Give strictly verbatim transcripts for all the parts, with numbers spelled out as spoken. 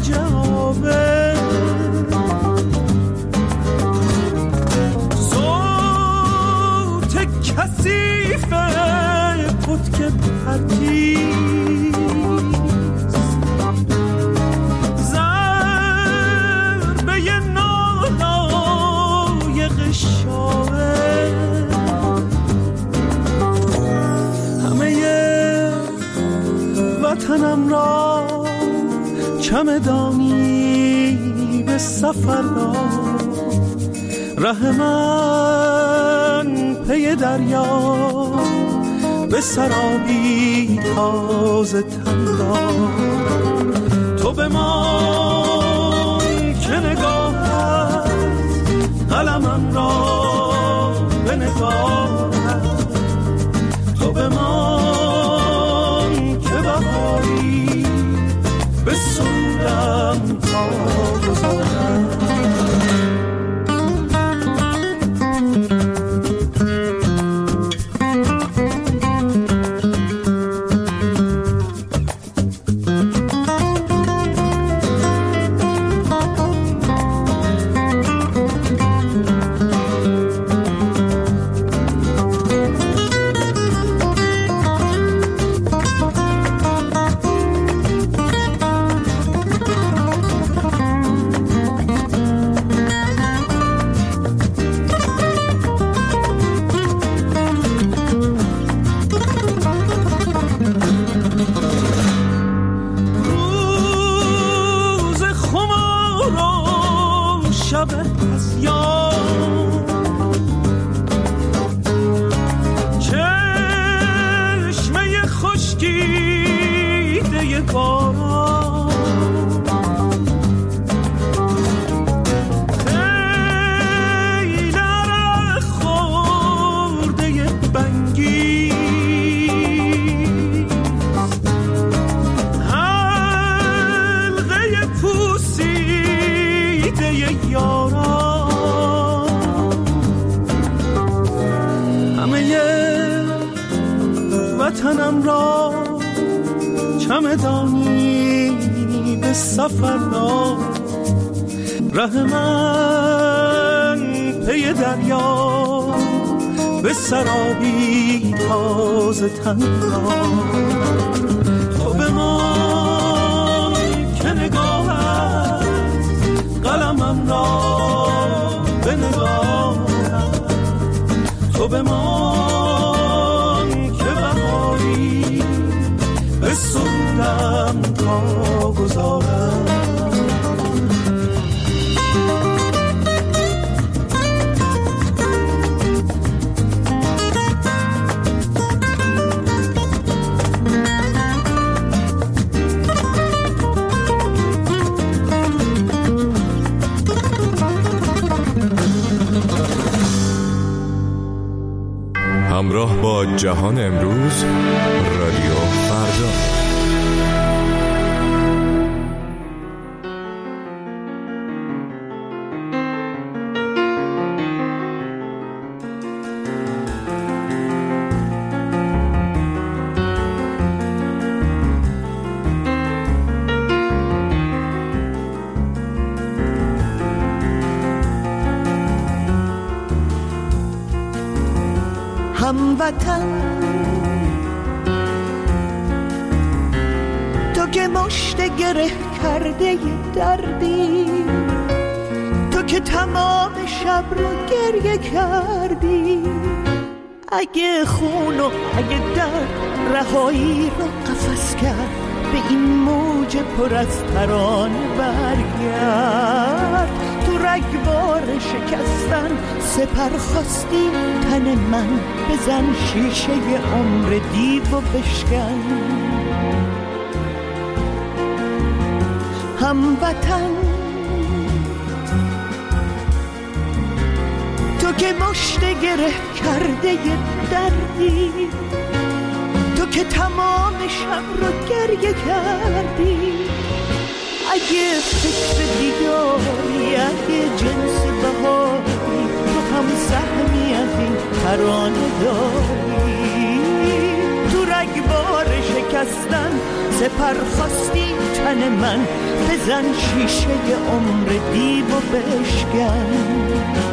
موج آبه صوت کثیفه پتک پرتیست ضربه نالایق شاعر همه وطنم را چمدانی به سفر را ره من پی دریا به سرابی تازه تن را تو به من که نگاهت قلمم را به نگاهت تو به من که بهاری به سودم تا گذارم وطنم را چمدانی به سفر را ره من پی دریا به سرابی تازه تن را تو به من که نگاهت قلمم را به نگاهت تو به من که بهاری به سودم تا گذارم همراه با جهان امروز رادیو فردا. هموطن تو که مشت گره کرده دردی، تو که تمام شب رو گریه کردی، اگه خون و اگه درد رهایی رو قفس کرد، به این موج پر از ترانه برگرد. تو رگبار شکستن سپر خواستی تن من، بزن شیشه عمر دیو و بشکن. هموطن تو که مشت گره کرده دردی، تو که تمام شب رو گریه کردی، اگه فکر دیداری، اگه جنس بهاری، تو هم سهمی از این ترانه داری. تو رگبار شکستن سپر خواستی تن من، بزن شیشه عمر دیو و بشکن.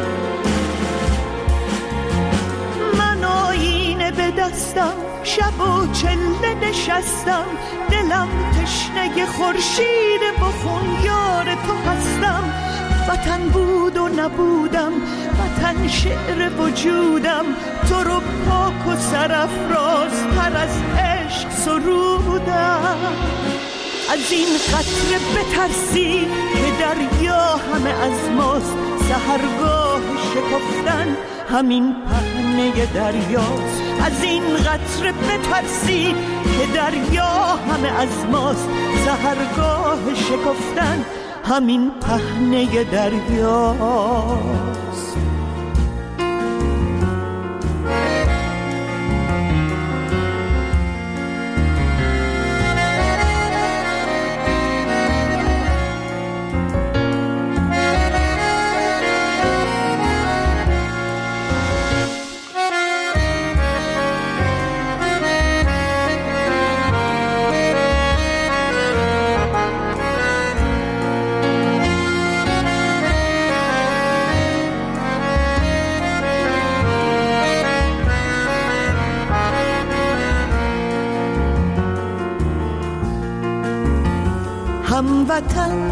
من آینه به دستم شب و چله نشستم، دلم تشنه خورشید و خون یار تو هستم. وطن بود و نبودم، وطن شعر وجودم، تو رو پاک و سرافراز تر از عشق سرودم. از این قطره بترسی که دریا همه از ماست، سحرگاه شکفتن همین پهنه دریاست. از این قطره بترسی که دریا همه از ماست، سحرگاه شکفتن همین پهنه دریاست. هموطن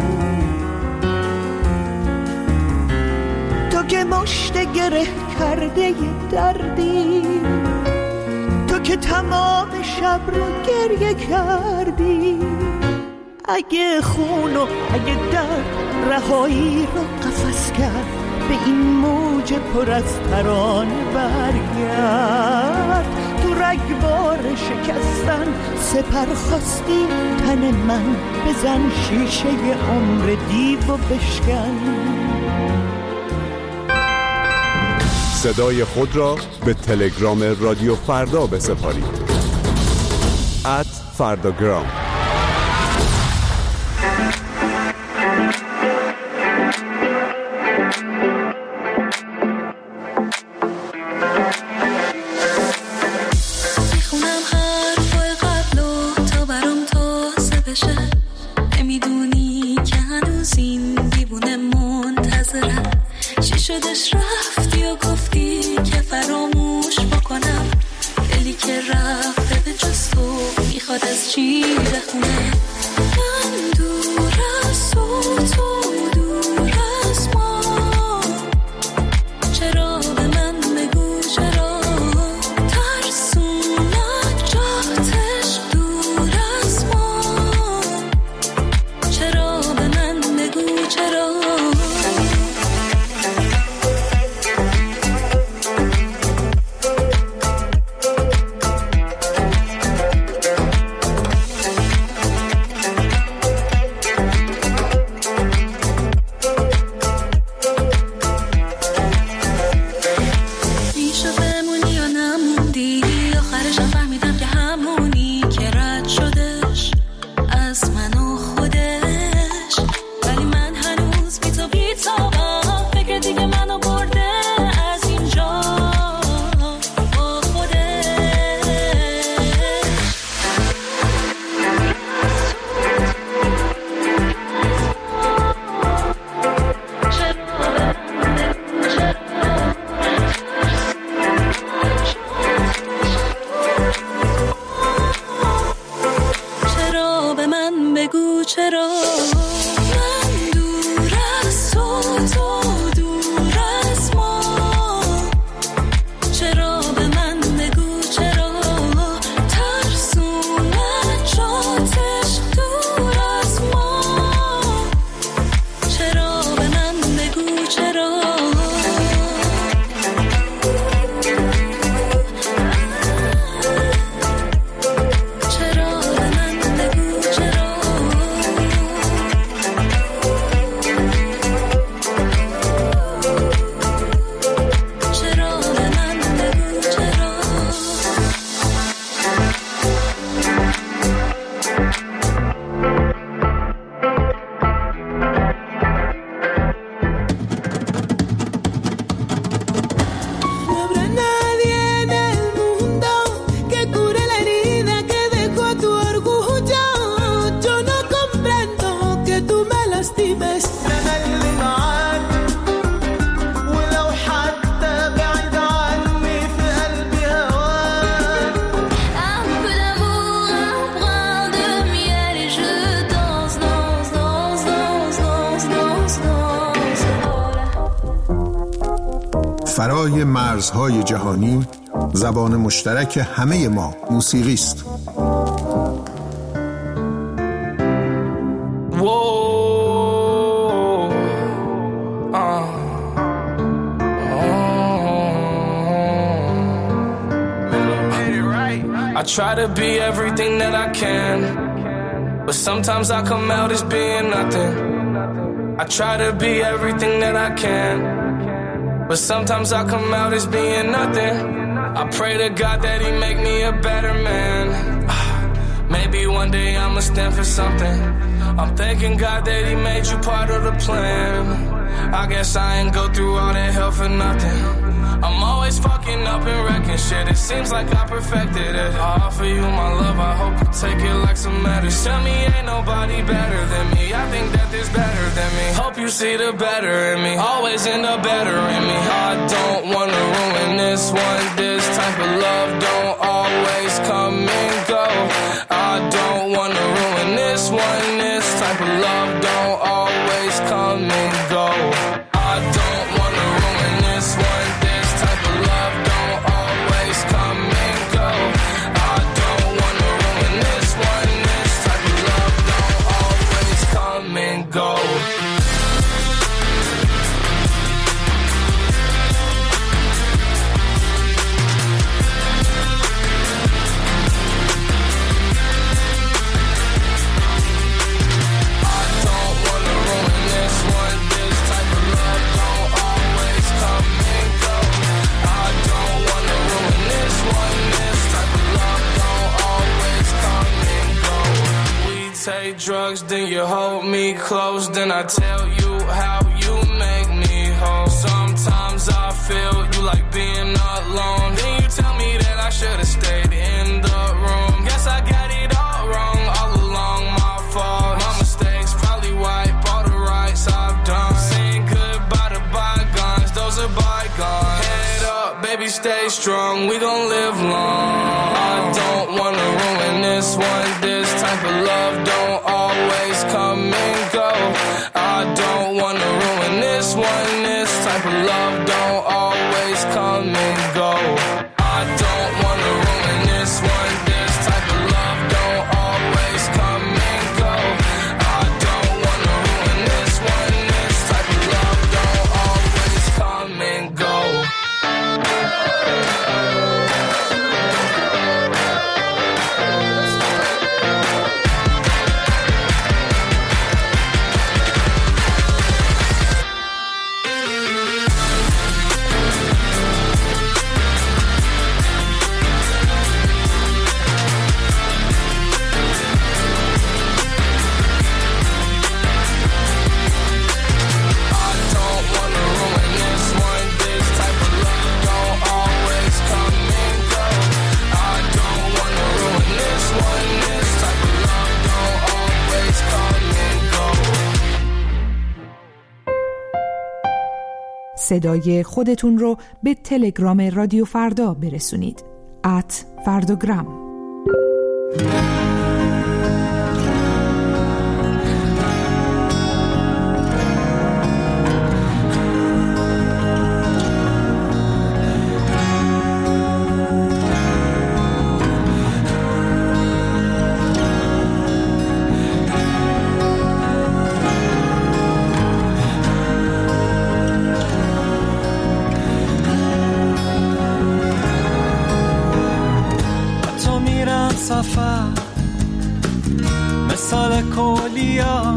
تو که مشت گره کرده دردی، تو که تمام شب رو گریه کردی. اگه خون و اگه درد رهایی رو قفس کرد، به این موج پر از ترانه برگرد. تو رگبار شکستن سپر خواستی تن من، بزن شیشه عمر دیو و بشکن. صدای خود را به تلگرام رادیو فردا بسپارید. ات فرداگرام. فرای مرزهای جهانی زبان مشترک همه ما موسیقی است. I try to be everything that I can, but sometimes I come out as being nothing. I try to be everything that I can, but sometimes I come out as being nothing. I pray to God that he make me a better man. Maybe one day I'ma stand for something. I'm thanking God that he made you part of the plan. I guess I ain't go through all that hell for nothing. I'm always fucking up and wrecking shit. It seems like I perfected it. I offer you my love, I hope you take it like some medicine. Tell me ain't nobody better than me. I think that there's better than me. Hope you see the better in me. Always end up better in me. I don't wanna ruin this one. This type of love don't always come and go. I don't wanna ruin this one. This type of love don't always come and go. I don't wanna ruin this one. This type of love don't always come and go. I don't wanna ruin this one. This type of love don't always come and go. Take drugs, then you hold me close. Then I tell you how you make me whole. Sometimes I feel you like being alone. Then you tell me that I should've stayed in the room. Guess I got it all wrong, all along my fault. My mistakes probably wipe all the rights I've done. Saying goodbye to bygones, those are bygones. Head up, baby, stay strong, we gon' live long. I don't wanna ruin this one. This type of love don't always come and go. I don't wanna ruin this one. This type of love don't always come and go. I don't wanna ruin this one. This type of love don't always come and go. I don't wanna ruin this one. This type of love don't always come and go. صدای خودتون رو به تلگرام رادیو فردا برسونید. ات فرداگرام. سفر مثال کولیا،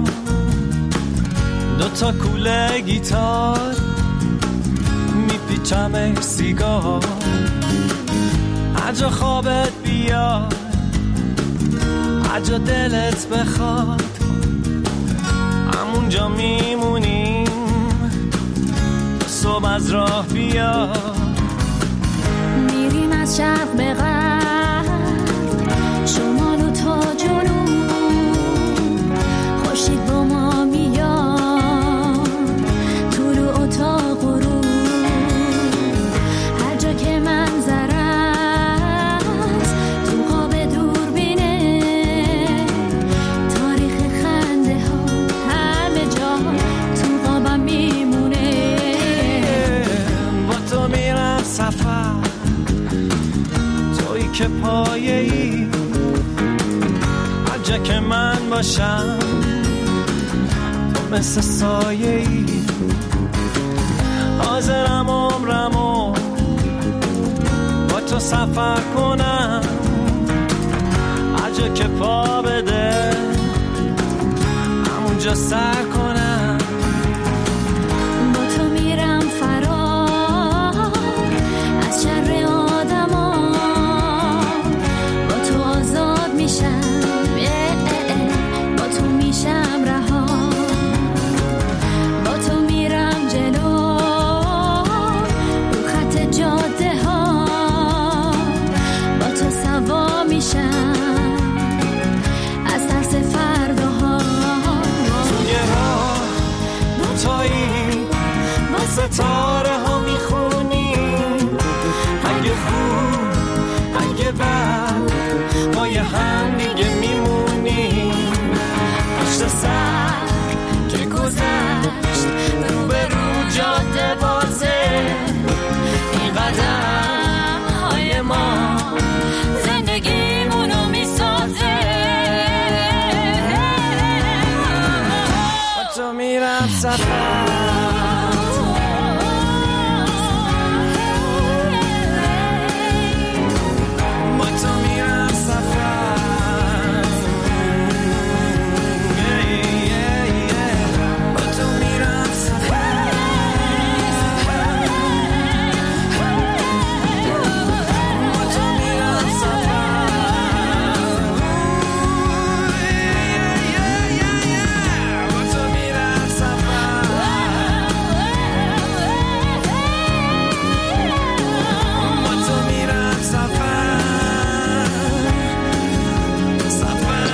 دوتا کوله گیتار میپیچم سیگار، هرجا خوابت بیاد هرجا دلت بخواد همونجا میمونیم صبح از راه بیاد، میریم از شرق به غرب شمال و تا جنوب، خورشید با ما میاد طلوع و تا غروب، هر جا که منظر است تو قاب دوربینه، تاریخ خنده ها همه جا تو قابم میمونه، با تو پایه‌ای، هر جا که من باشم تو مثل سایه‌ای. حاضرم عمرمو با تو سفر کنم، هر جا که پا بده همونجا سر کنم. با تو میرم فرار از شر آدما، با تو آزاد میشم، با تو میشم رها. با تو میرم جلو رو خط جاده ها، با تو سوا میشم از ترس فرداها. توی راه دوتایی با ستاره ها میخونیم، اگه خوب اگه بد ما یه هم دیگه میمونیم. پشت سر که گذشت رو به رو جاده بازه، این قدم های ما زندگیمونو میسازه. با تو میرم سفر، با تو میرم سفر. با تو میرم سفر، با تو میرم سفر، با تو میرم سفر، با تو میرم سفر، سفر.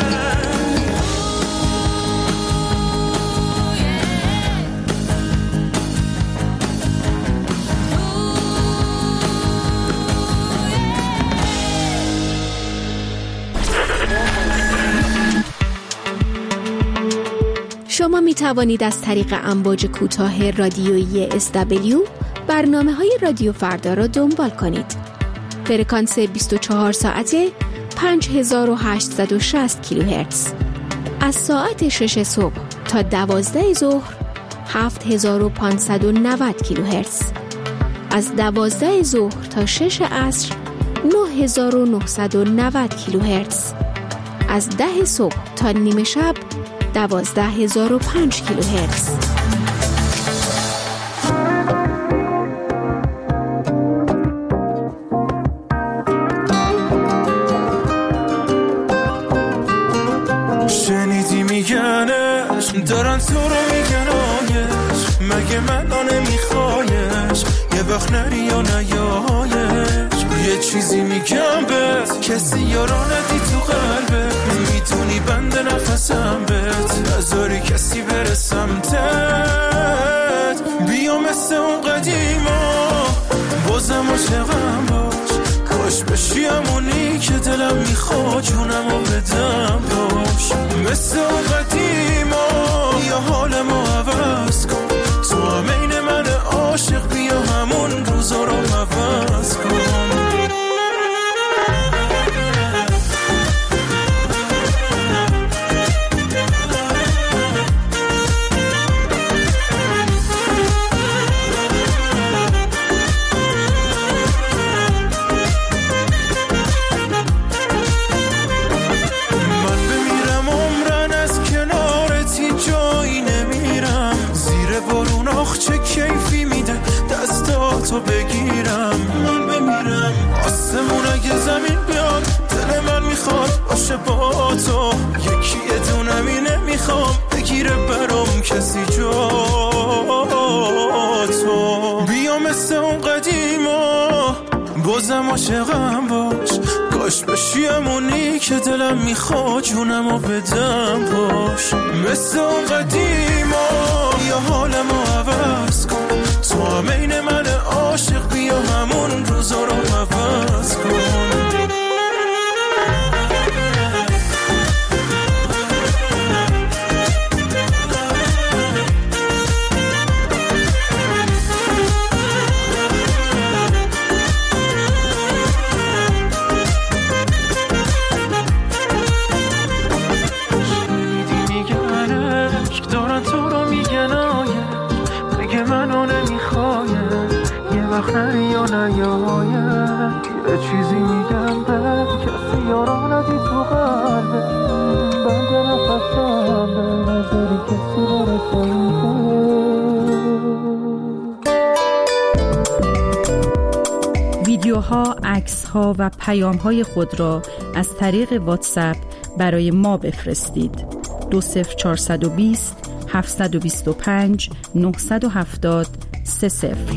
شما می توانید از طریق امواج کوتاه رادیویی اس دبلیو برنامه های رادیو فردا را دنبال کنید. فرکانس بیست و چهار ساعته پنج هزار و هشتصد و شصت کیلوهرتز. از ساعت شش صبح تا دوازده ظهر هفت هزار و پانصد و نود کیلوهرتز. از دوازده ظهر تا شش عصر نه هزار و نهصد و نود کیلوهرتز. از ده صبح تا نیمه شب دوازده هزار و پنج کیلوهرتز. شنیدی میگنش دارن تو رو میگن آیش، مگه من آنه میخوایش یه وقت نری یا نیایش. یه چیزی میگم بهت کسی یارانتی تو قلبت، میتونی بند نفسم بهت نذاری کسی بره سمتت. بیا مثل اون قدیما بازم عاشقم باش، کاش بشی همونی که دلم میخواد جونمو بدم باش. مثل اون قدیما یا حالمو عوض کن، تو هم این من عاشق بیا همون روزا رو عوض کن. چه کیفی میده دستاتو بگیرم، من بمیرم آسمون اگه زمین بیاد دل من میخواد باشه با تو، یکی دونم اینه میخوام بگیره برام کسی جا تو. بیا مثل اون قدیما بازم عاشقم باش، کاش بشی همونی که دلم میخواد جونمو بدم باش. مثل اون قدیما یا حالمو عوض کن، تو هم این من عاشق بیا همون روزا رو عوض کن. وقت نری یا نیاید یه چیزی میگم به کسی یارا ندی تو قلبه بند نفسم به نظری کسی برسنده. ویدیوها، عکس‌ها و پیام‌های خود را از طریق واتساپ برای ما بفرستید. دو صفر چهارصد و بیست هفتصد و بیست و پنج نهصد و هفتاد سه صفر.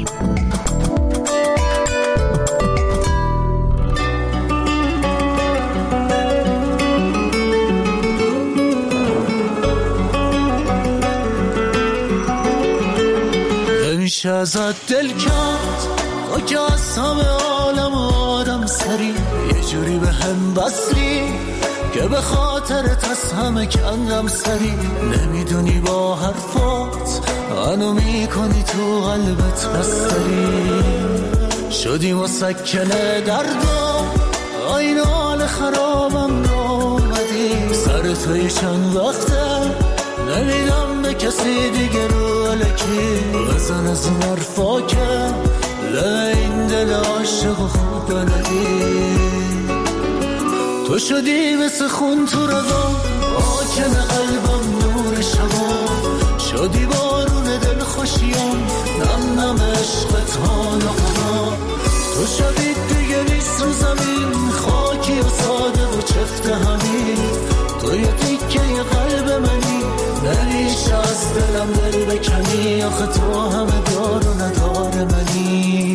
نمیشه ازت دل کرد تو که از همه عالم آدم سری یه جوری به هم بسری که به خاطرت از همه کندم سری. نمیدونی با حرفات منو میکنی تو قلبت بستری شدی مسکنه دردم این حال خرابم نامدی سر توی چند وقته نمیدم به کسی دیگه رو علکی بزن از اون حرفا که این دل عاشق خود بلدی. تو شدی مثل خون تو رگام آکن قلبم نور شبا شدی بارون دل خوشیام نم نم عشقت حال قضا. تو شدی دیگه نیست رو زمین خاکی و ساده و چفت همین تو یه تیکه یه قلب منی نمیشه از دلم دل بکنی آخه تو همه دار و ندار منی.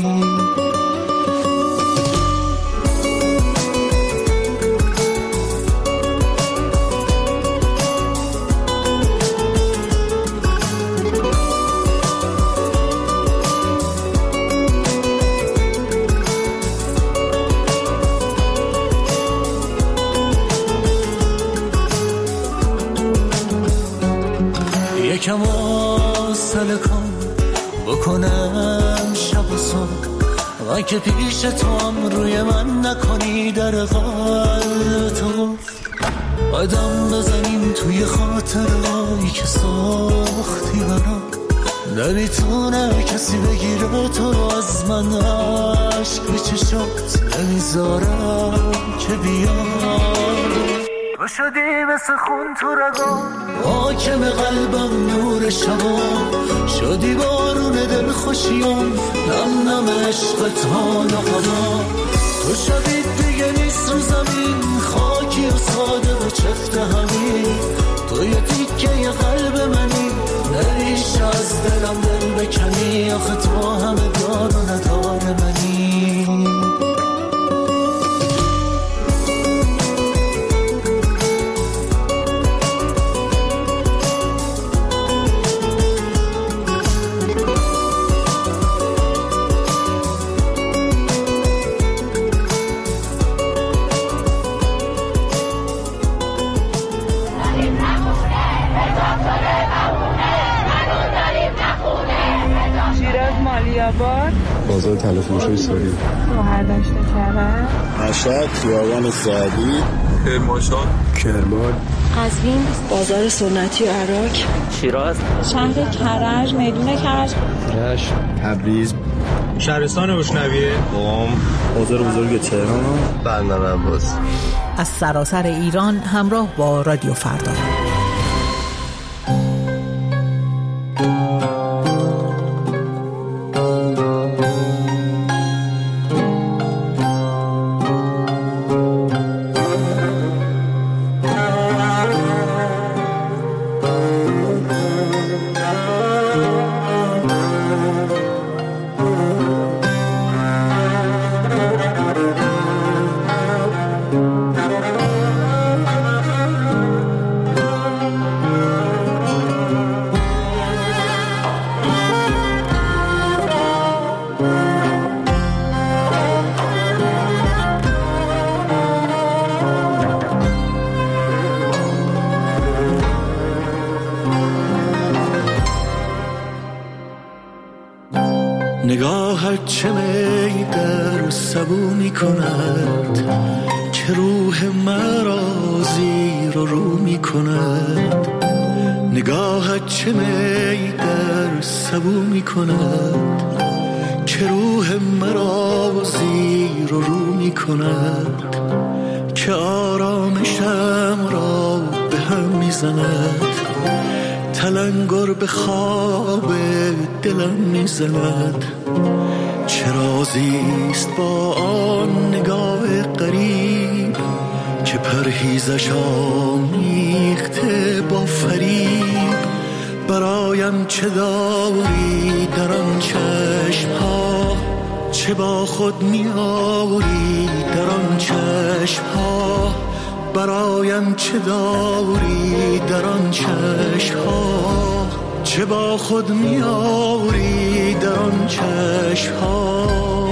یکم آسل کن بکنم شب و صبح من که پیش تو هم روی من نکنی در قلب تو قدم بزنیم توی خاطرهایی که ساختی برام نمیتونه کسی بگیره تو رو از من عشق به چشات نمیذارم که بیام. تو شدی مثل خون تو رگام حاکم قلبم نور شبا شدی بارون دل خوشیام نم نم عشقت حال و قضا. تو شدی دیگه نیست رو زمین خاکی و ساده و چفت همین تو یه تیکه یه قلب منی نمیشه از دلم دل بکنی آخه تو همه دار و ندار منی. بازار تلفروشی ساری شوهر داشته کرده مشهد خیابان سعدی کرمانشاه کرمان قزوین بازار سنتی و عراق شیراز شهر کرج میدون کرج رشت تبریز شهرستان بشنویه قم بازار بزرگ تهران بندر عباس. از سراسر ایران همراه با رادیو فردا. نگاهت چه میگر سبونی کند که روح مرا زیر و رو می کند. نگاهت چه میگر سبونی کند که روح مرا زیر و رو می کند، که آرامشم را به هم می زند، تلنگر به خواب دلم می زند. چه رازیست با آن نگاه غریب که پرهیزش آمیخته با فریب. برایم چه داری در آن چشم ها، چه با خود می آوری در آن چشم ها. برایم چه داری در آن چشم ها، چه با خود می آوری در آن چشم ها.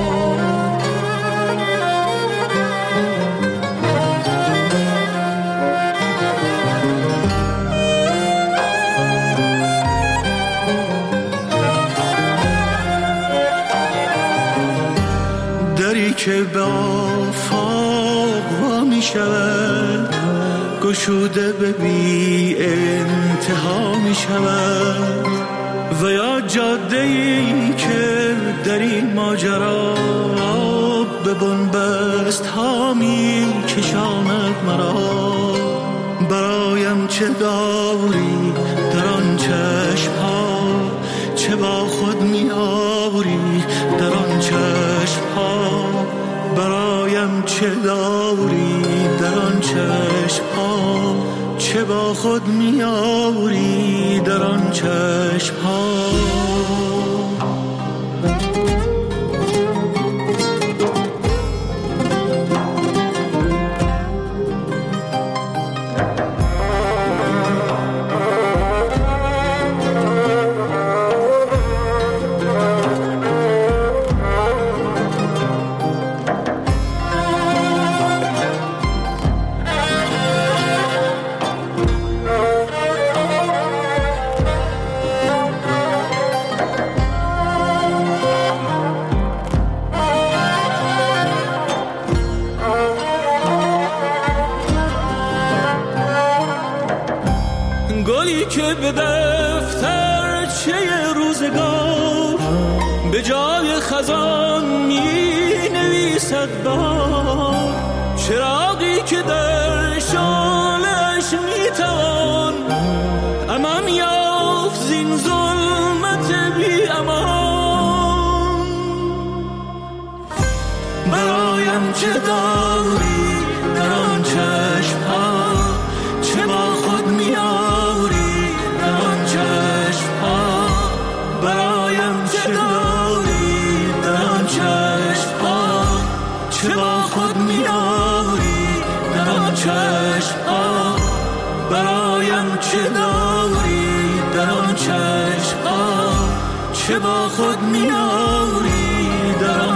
دری که به آفاق وا می شود، گشوده به بی انتها می شود. و یا جاده‌ای که در این ماجرا به بنبست ها می کشاند مرا. برایم چه داری در آن چشم ها، چه با خود می آوری در آن چشم ها. برایم چه داری در آن چشم ها، چه با خود می آوری در آن چشم ها. گلی که به دفترچه روزگار به جای خزان می نویسد بهار. چراغی که در شعله‌اش می توان امان یافت زین ظلمت بی امان. برایم چه داری در آن چشم ها، چه با خود می آوری در آن چشم ها. برایم چه داری در آن چشم ها، چه با خود می آوری در آن چشم ها. برایم چه داری در آن چشم ها، چه با خود می آوری در آن